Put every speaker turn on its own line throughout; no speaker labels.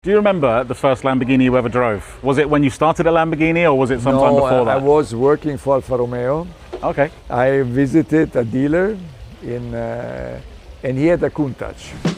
Do you remember the first Lamborghini you ever drove? Was it when you started at Lamborghini or was it sometime before that?
I was working for Alfa Romeo.
Okay.
I visited a dealer and he had a Countach.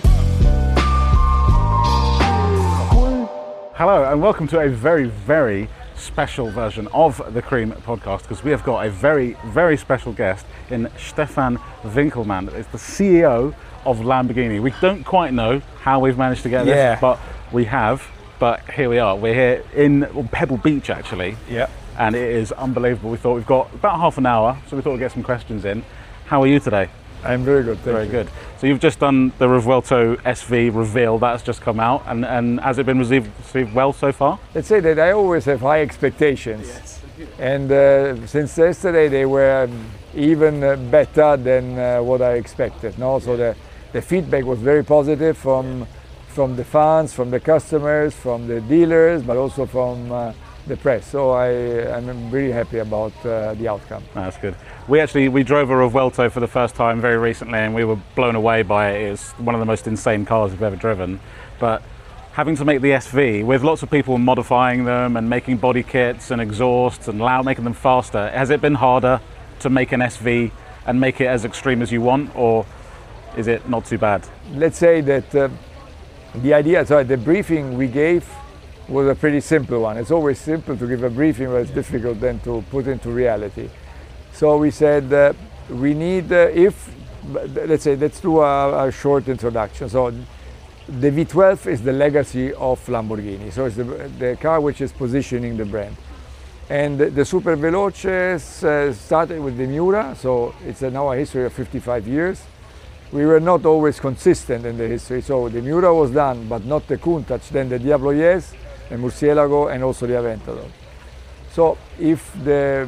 Hello and welcome to a very, very special version of the Cream podcast because we have got a very, very special guest in Stefan Winkelmann. It's the CEO of Lamborghini. We don't quite know how we've managed to get this, but we have. But here we are. We're here in Pebble Beach actually.
Yeah.
And it is unbelievable. We thought we've got about half an hour, so we thought we'd get some questions in. How are you today?
I'm very good, thank you.
Very good. So you've just done the Revuelto SV reveal, that's just come out, and has it been received well so far?
Let's say that I always have high expectations. Yes. And since yesterday they were even better than what I expected. No? So the feedback was very positive from the fans, from the customers, from the dealers, but also from the press. So I'm really happy about the outcome.
That's good. We drove a Revuelto for the first time very recently and we were blown away by it. It's one of the most insane cars we've ever driven. But having to make the SV with lots of people modifying them and making body kits and exhausts and making them faster, has it been harder to make an SV and make it as extreme as you want, or is it not too bad?
Let's say that the idea, so the briefing we gave was a pretty simple one. It's always simple to give a briefing, but it's difficult then to put into reality. So we said we need, let's do a short introduction. So the V12 is the legacy of Lamborghini. So it's the car which is positioning the brand. And the Super Veloces started with the Miura, so it's now a history of 55 years. We were not always consistent in the history. So the Miura was done, but not the Countach, then the Diablo Yes, the Murcielago, and also the Aventador. So if the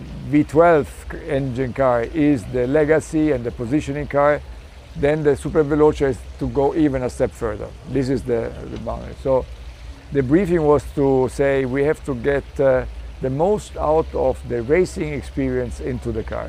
V12 engine car is the legacy and the positioning car, then the Super Veloce is to go even a step further. This is the boundary. So the briefing was to say we have to get the most out of the racing experience into the car.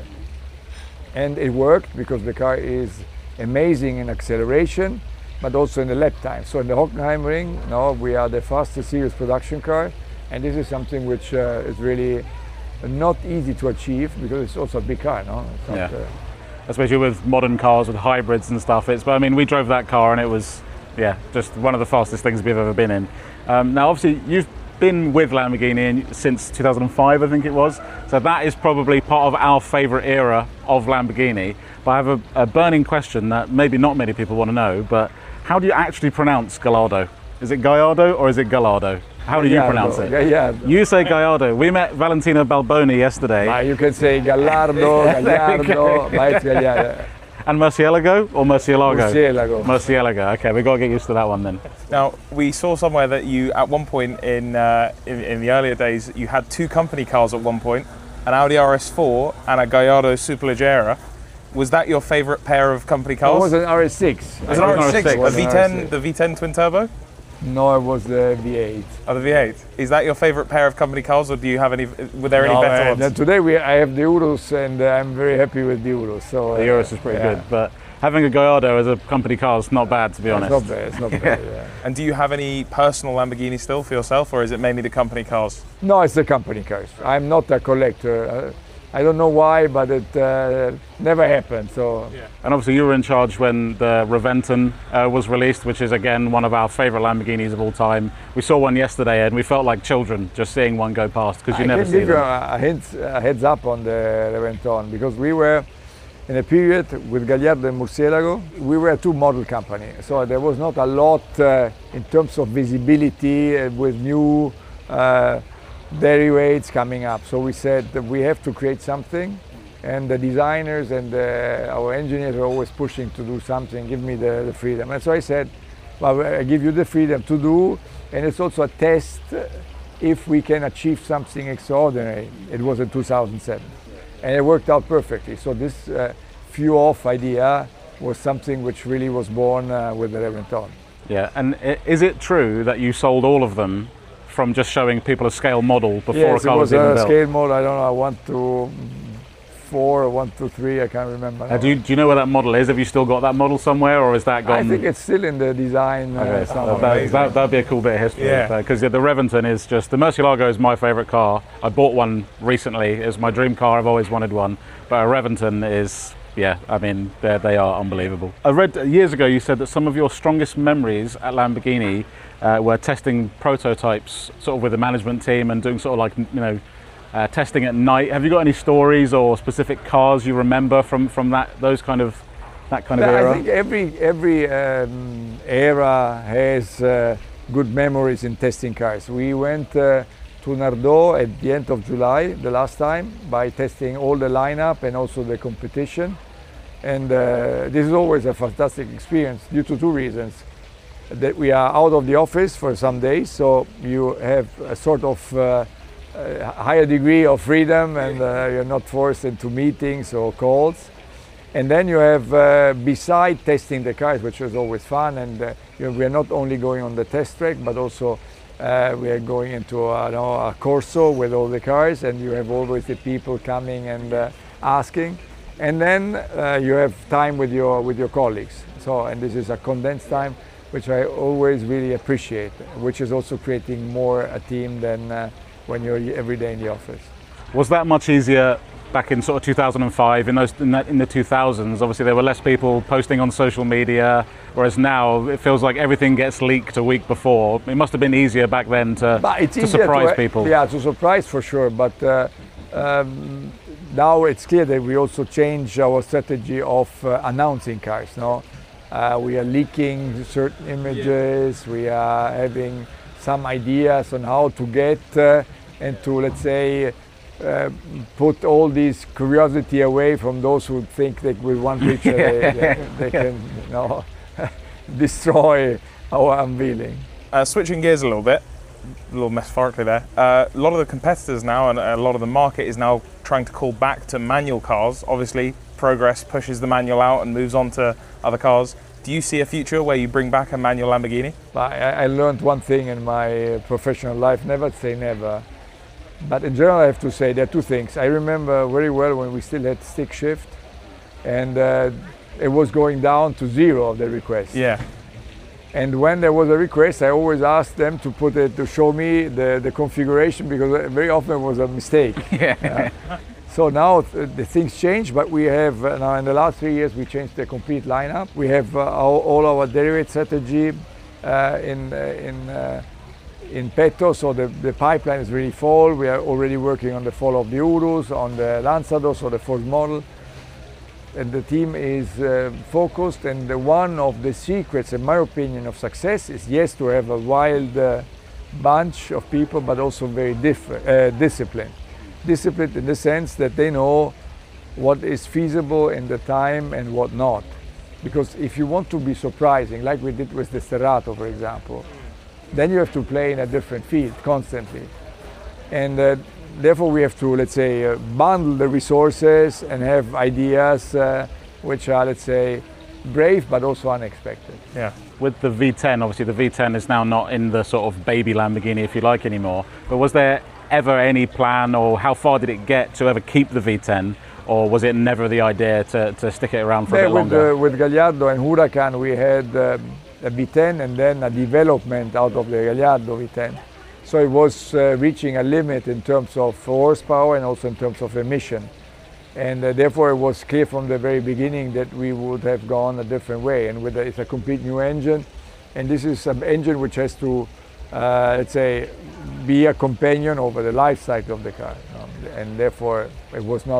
And it worked because the car is amazing in acceleration, but also in the lap time. So in the Hockenheimring, now we are the fastest series production car, and this is something which is really not easy to achieve because it's also a big car, no?
Especially with modern cars, with hybrids and stuff. We drove that car and it was, just one of the fastest things we've ever been in. Now, obviously, you've been with Lamborghini since 2005, I think it was. So that is probably part of our favorite era of Lamborghini. But I have a burning question that maybe not many people want to know, but how do you actually pronounce Gallardo? Is it Gallardo or is it Gallardo? How do you pronounce it?
Gallardo.
You say Gallardo. We met Valentino Balboni yesterday.
You can say Gallardo, Gallardo, but it's Gallardo.
And Murcielago or Murcielago?
Murcielago.
Murcielago. Okay, we've got to get used to that one then.
Now, we saw somewhere that you, at one point in the earlier days, you had two company cars at one point, an Audi RS4 and a Gallardo Superleggera. Was that your favorite pair of company cars?
It was an RS6.
It was an RS6? The V10 twin turbo?
No, it was the V8.
Oh, the V8. Is that your favorite pair of company cars, or do you have any? Were there any better ones?
Today I have the Urus, and I'm very happy with the Urus. So
the Urus is pretty good, but having a Gallardo as a company car is not bad, to be honest.
It's not bad. Yeah.
And do you have any personal Lamborghini still for yourself, or is it mainly the company cars?
No, it's the company cars. I'm not a collector. I don't know why, but it never happened. So.
Yeah. And obviously you were in charge when the Reventon was released, which is again one of our favorite Lamborghinis of all time. We saw one yesterday and we felt like children just seeing one go past because you never see them.
I can give you a heads up on the Reventon because we were in a period with Gallardo and Murcielago. We were a two-model company, so there was not a lot in terms of visibility with new derivatives coming up. So we said that we have to create something, and the designers and our engineers are always pushing to do something, give me the freedom. And so I said, well, I give you the freedom to do, and it's also a test if we can achieve something extraordinary. It was in 2007, and it worked out perfectly. So this few-off idea was something which really was born with the Reventon.
Yeah, and is it true that you sold all of them from just showing people a scale model before a car was even built?
Yes, it was a scale model. I don't know, I want to 124 or 123, I can't remember.
Do you know where that model is? Have you still got that model somewhere, or is that gone?
I think it's still in the design.
Okay,
somewhere.
that'd be a cool bit of history.
Yeah.
Because the Reventon is just, the Murcielago is my favourite car. I bought one recently. It's my dream car. I've always wanted one. But a Reventon is, yeah, I mean, they are unbelievable. I read years ago you said that some of your strongest memories at Lamborghini were testing prototypes sort of with the management team and doing sort of like, you know, testing at night. Have you got any stories or specific cars you remember from that era?
I think every era has good memories in testing cars. We went to Nardò at the end of July the last time by testing all the lineup and also the competition. And this is always a fantastic experience due to two reasons. That we are out of the office for some days, so you have a sort of higher degree of freedom, and you're not forced into meetings or calls. And then you have, beside testing the cars, which is always fun, and we are not only going on the test track, but also we are going into a corso with all the cars, and you have always the people coming and asking. And then you have time with your colleagues. So, and this is a condensed time, which I always really appreciate, which is also creating more a team than when you're every day in the office.
Was that much easier back in sort of 2005? In the 2000s, obviously there were less people posting on social media, whereas now it feels like everything gets leaked a week before. It must have been easier back then to surprise people.
Yeah, to surprise for sure. But now it's clear that we also change our strategy of announcing cars. No, we are leaking certain images. We are having some ideas on how to get and to, let's say, put all this curiosity away from those who think that with one picture they can, you know, destroy our unveiling.
Switching gears a little metaphorically there, a lot of the competitors now and a lot of the market is now trying to call back to manual cars. Obviously, progress pushes the manual out and moves on to other cars. Do you see a future where you bring back a manual Lamborghini?
I learned one thing in my professional life: never say never. But in general, I have to say there are two things. I remember very well when we still had stick shift, and it was going down to zero of the requests.
Yeah.
And when there was a request, I always asked them to show me the configuration, because very often it was a mistake.
Yeah.
So now the things change, but we have now in the last 3 years we changed the complete lineup. We have all our derivative strategy in petto, so the pipeline is really full. We are already working on the fall of the Urus, on the Lançador, so the fourth model. And the team is focused, and one of the secrets, in my opinion, of success is, yes, to have a wild bunch of people, but also very disciplined. Disciplined in the sense that they know what is feasible in the time and what not. Because if you want to be surprising, like we did with the Cerato, for example, then you have to play in a different field constantly. And therefore we have to, let's say, bundle the resources and have ideas which are, let's say, brave but also unexpected.
Yeah.
With the V10, obviously the V10 is now not in the sort of baby Lamborghini, if you like, anymore. But was there ever any plan, or how far did it get to ever keep the V10? Or was it never the idea to stick it around for a bit longer?
With Gallardo and Huracan, we had a V10 and then a development out of the Gallardo V10. So it was reaching a limit in terms of horsepower and also in terms of emission. And therefore it was clear from the very beginning that we would have gone a different way. And it's a complete new engine. And this is an engine which has to, let's say, be a companion over the life cycle of the car. And therefore it was not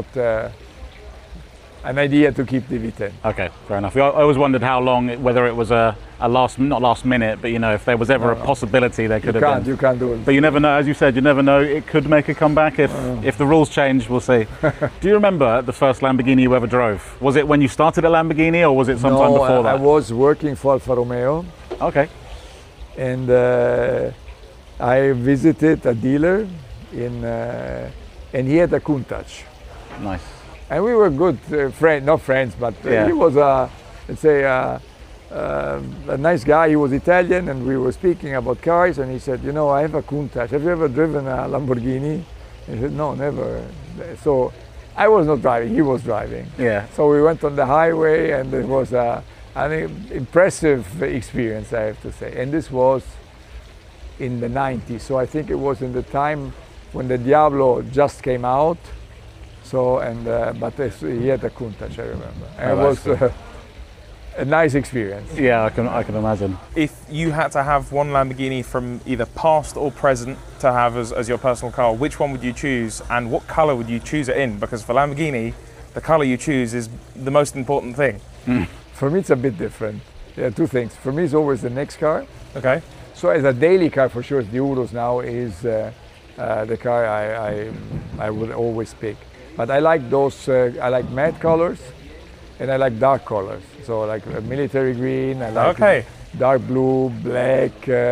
an idea to keep the V10.
Okay, fair enough. I always wondered how long, whether it was not last minute, but you know, if there was ever a possibility there could have been.
You can't do it.
But you never know, as you said, you never know, it could make a comeback if the rules change, we'll see. Do you remember the first Lamborghini you ever drove? Was it when you started at Lamborghini, or was it sometime before that?
I was working for Alfa Romeo.
Okay.
And I visited a dealer and he had a Countach.
Nice.
And we were good friends, not friends, but he was let's say a nice guy. He was Italian, and we were speaking about cars, and he said, you know, I have a Countach. Have you ever driven a Lamborghini? And I said, no, never. So I was not driving, he was driving.
Yeah.
So we went on the highway, and it was an impressive experience, I have to say. And this was in the 90s, so I think it was in the time when the Diablo just came out. So, but he had a Countach, I remember. And
Oh,
it was
that's cool.
a nice experience.
Yeah, I can imagine.
If you had to have one Lamborghini from either past or present to have as your personal car, which one would you choose, and what color would you choose it in? Because for Lamborghini, the color you choose is the most important thing.
For me, it's a bit different. There are two things. For me, it's always the next car.
Okay.
So as a daily car, for sure, the Urus now is the car I would always pick. But I like those, I like matte colors, and I like dark colors. So like military green, I like dark blue, black,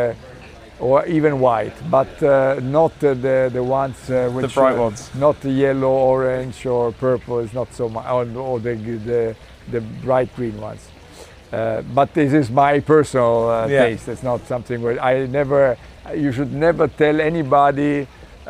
or even white, but not the ones which
the bright ones.
Not the yellow, orange, or purple. It's not so much, or the bright green ones. But this is my personal taste. It's not something where you should never tell anybody,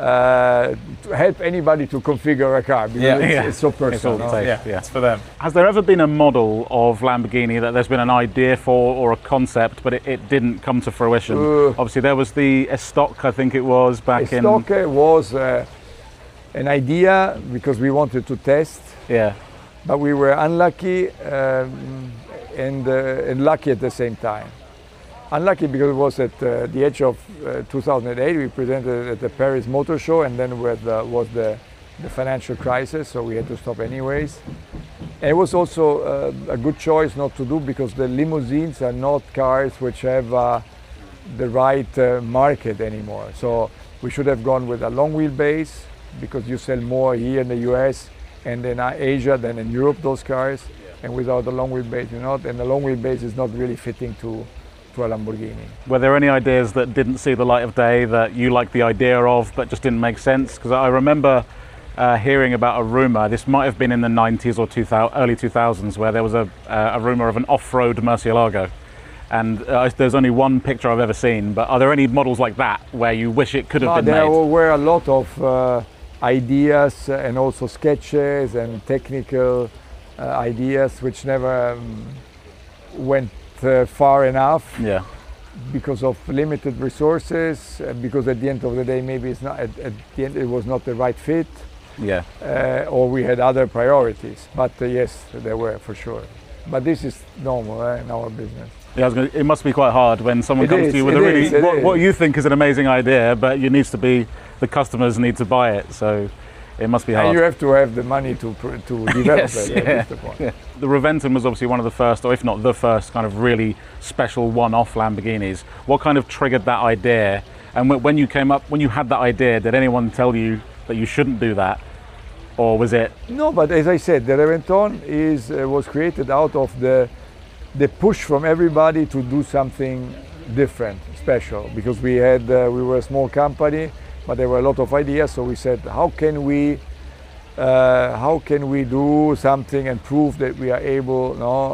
help anybody to configure a car, because it's so personal.
It's all taste,
Yeah, it's for them.
Has there ever been a model of Lamborghini that there's been an idea for or a concept, but it didn't come to fruition? Obviously, there was the Estoc, I think it was, back in...
Estoc was an idea because we wanted to test,
Yeah,
but we were unlucky and lucky at the same time. Unlucky because it was at the edge of 2008. We presented at the Paris Motor Show, and then was the financial crisis, so we had to stop anyways. And it was also a good choice not to do, because the limousines are not cars which have the right market anymore. So we should have gone with a long wheelbase, because you sell more here in the US and in Asia than in Europe, those cars. And without the long wheelbase, you're not. And the long wheelbase is not really fitting to a Lamborghini.
were there any ideas that didn't see the light of day that you liked the idea of but just didn't make sense? Because I remember hearing about a rumor, this might have been in the 90s or early 2000s, where there was a rumor of an off-road Murcielago. And there's only one picture I've ever seen, but are there any models like that where you wish it could have been
There
made?
were a lot of ideas and also sketches and technical ideas which never went far enough.
Yeah.
Because of limited resources, because at the end of the day maybe it's not, at the end it was not the right fit,
Yeah.
or we had other priorities. But yes, there were for sure. But this is normal in our business.
Yeah, it must be quite hard when someone
It
comes
is,
to you with
it
a really
is.
what you think is an amazing idea, but it needs to be the customers need to buy it. So it must be hard.
And you have to have the money to develop
Yes,
it.
yeah.
That's the point.
Yeah. The Reventon was obviously one of the first, or if not the first, kind of really special one-off Lamborghinis. What kind of triggered that idea? And when you had that idea, did anyone tell you that you shouldn't do that, or was it?
No, but as I said, the Reventon was created out of the push from everybody to do something different, special, because we were a small company, but there were a lot of ideas. So we said, how can we do something and prove that we are able,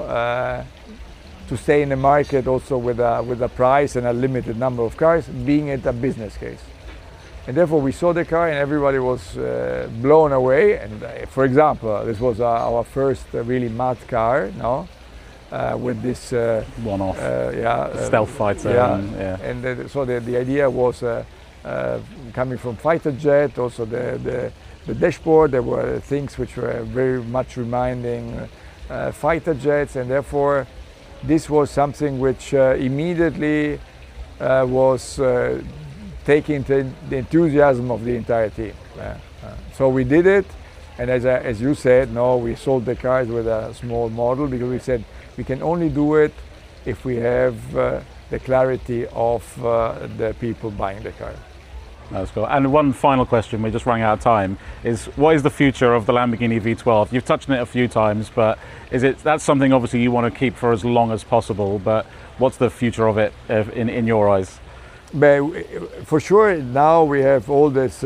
to stay in the market also with a price and a limited number of cars, being it a business case. And therefore we saw the car and everybody was blown away. And for example, this was our first really mad car, with this
One-off
stealth
stealth fighter.
And so the idea was coming from fighter jet, also the dashboard, there were things which were very much reminding fighter jets, and therefore this was something which immediately was taking the enthusiasm of the entire team. So we did it, and as you said, we sold the cars with a small model, because we said we can only do it if we have the clarity of the people buying the car.
That's cool. And one final question, we're just running out of time, is what is the future of the Lamborghini V12? You've touched on it a few times, but that's something obviously you want to keep for as long as possible, but what's the future of it in your eyes?
But for sure, now we have all this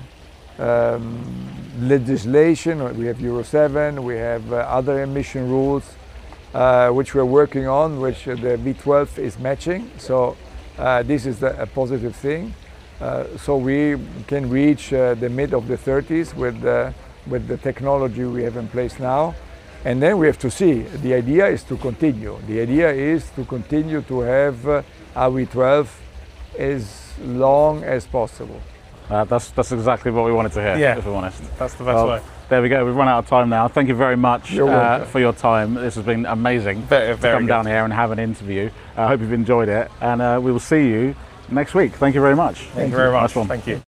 legislation, we have Euro 7, we have other emission rules, which we're working on, which the V12 is matching. So this is a positive thing. So we can reach the mid of the 30s with with the technology we have in place now. And then we have to see. The idea is to continue. The idea is to continue to have RV12 as long as possible.
That's exactly what we wanted to hear,
Yeah.
if I'm honest.
That's the best way.
There we go. We've run out of time now. Thank you very much
You're welcome.
for your time. This has been amazing
Very
to come
good.
down here and have an interview. I hope you've enjoyed it, and we will see you next week. Thank you very much.
Thank you very much.
Nice one.
Thank you.